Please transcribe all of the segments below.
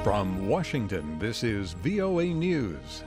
From Washington, this is VOA News.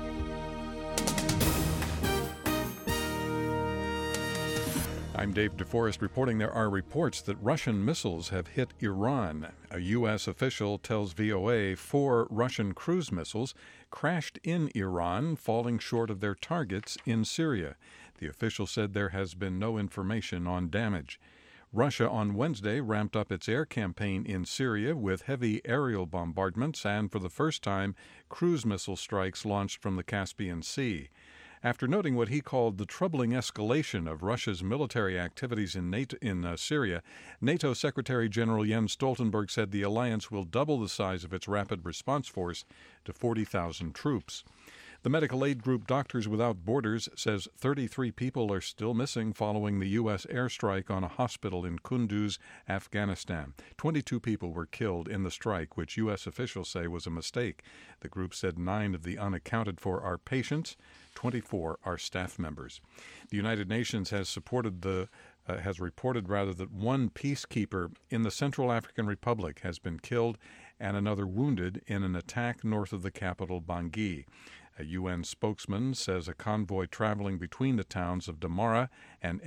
I'm Dave DeForest reporting there are reports that Russian missiles have hit Iran. A U.S. official tells VOA 4 Russian cruise missiles crashed in Iran, falling short of their targets in Syria. The official said there has been no information on damage. Russia on Wednesday ramped up its air campaign in Syria with heavy aerial bombardments and, for the first time, cruise missile strikes launched from the Caspian Sea. After noting what he called the troubling escalation of Russia's military activities in Syria, NATO Secretary General Jens Stoltenberg said the alliance will double the size of its rapid response force to 40,000 troops. The medical aid group Doctors Without Borders says 33 people are still missing following the U.S. airstrike on a hospital in Kunduz, Afghanistan. 22 people were killed in the strike, which U.S. officials say was a mistake. The group said 9 of the unaccounted for are patients, 24 are staff members. The United Nations has reported that one peacekeeper in the Central African Republic has been killed and another wounded in an attack north of the capital, Bangui. A UN spokesman says a convoy traveling between the towns of Damara and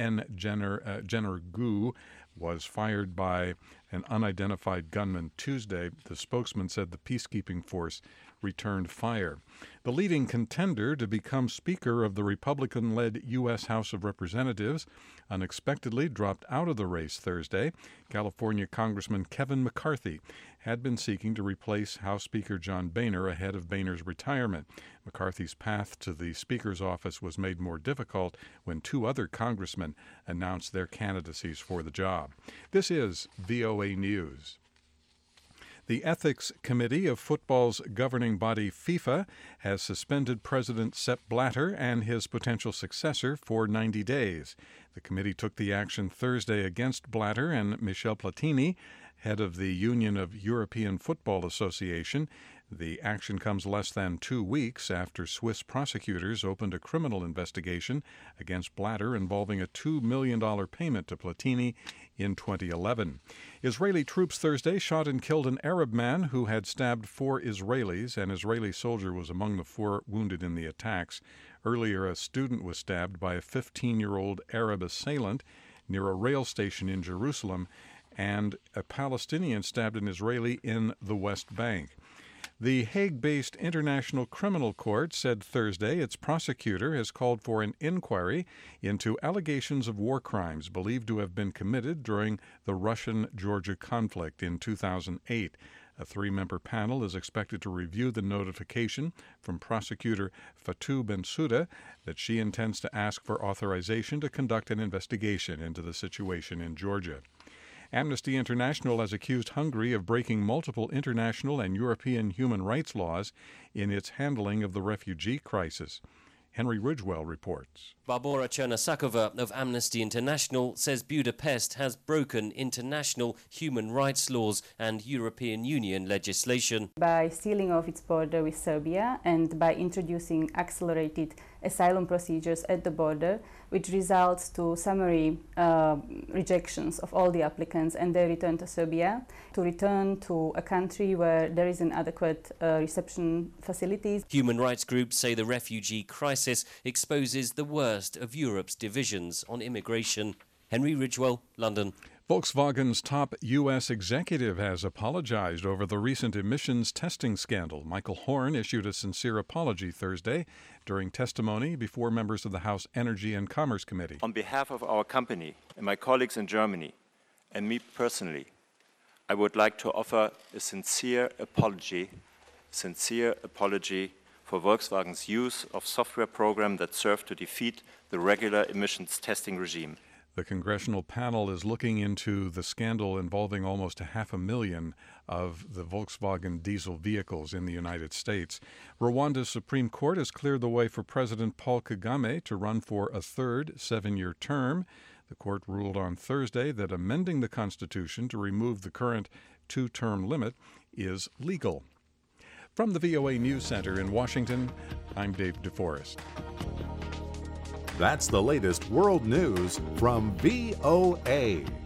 N'Djamena was fired by an unidentified gunman Tuesday. The spokesman said the peacekeeping force returned fire. The leading contender to become Speaker of the Republican-led U.S. House of Representatives unexpectedly dropped out of the race Thursday. California Congressman Kevin McCarthy had been seeking to replace House Speaker John Boehner ahead of Boehner's retirement. McCarthy's path to the Speaker's office was made more difficult when 2 other congressmen announced their candidacies for the job. This is VOA News. The Ethics Committee of football's governing body, FIFA, has suspended President Sepp Blatter and his potential successor for 90 days. The committee took the action Thursday against Blatter and Michel Platini, head of the Union of European Football Association. The action comes less than 2 weeks after Swiss prosecutors opened a criminal investigation against Blatter involving a $2 million payment to Platini in 2011. Israeli troops Thursday shot and killed an Arab man who had stabbed 4 Israelis. An Israeli soldier was among the 4 wounded in the attacks. Earlier, a student was stabbed by a 15-year-old Arab assailant near a rail station in Jerusalem, and a Palestinian stabbed an Israeli in the West Bank. The Hague-based International Criminal Court said Thursday its prosecutor has called for an inquiry into allegations of war crimes believed to have been committed during the Russian-Georgia conflict in 2008. A 3-member panel is expected to review the notification from prosecutor Fatou Bensouda that she intends to ask for authorization to conduct an investigation into the situation in Georgia. Amnesty International has accused Hungary of breaking multiple international and European human rights laws in its handling of the refugee crisis. Henry Ridgwell reports. Barbora Chernasakova of Amnesty International says Budapest has broken international human rights laws and European Union legislation. By sealing off its border with Serbia and by introducing accelerated asylum procedures at the border, which results to summary rejections of all the applicants and their return to Serbia, to return to a country where there is an adequate reception facilities. Human rights groups say the refugee crisis exposes the worst of Europe's divisions on immigration. Henry Ridgwell, London. Volkswagen's top U.S. executive has apologized over the recent emissions testing scandal. Michael Horn issued a sincere apology Thursday during testimony before members of the House Energy and Commerce Committee. On behalf of our company and my colleagues in Germany, and me personally, I would like to offer a sincere apology for Volkswagen's use of software programs that serve to defeat the regular emissions testing regime. The congressional panel is looking into the scandal involving almost 500,000 of the Volkswagen diesel vehicles in the United States. Rwanda's Supreme Court has cleared the way for President Paul Kagame to run for a third 7-year term. The court ruled on Thursday that amending the Constitution to remove the current 2-term limit is legal. From the VOA News Center in Washington, I'm Dave DeForest. That's the latest world news from VOA.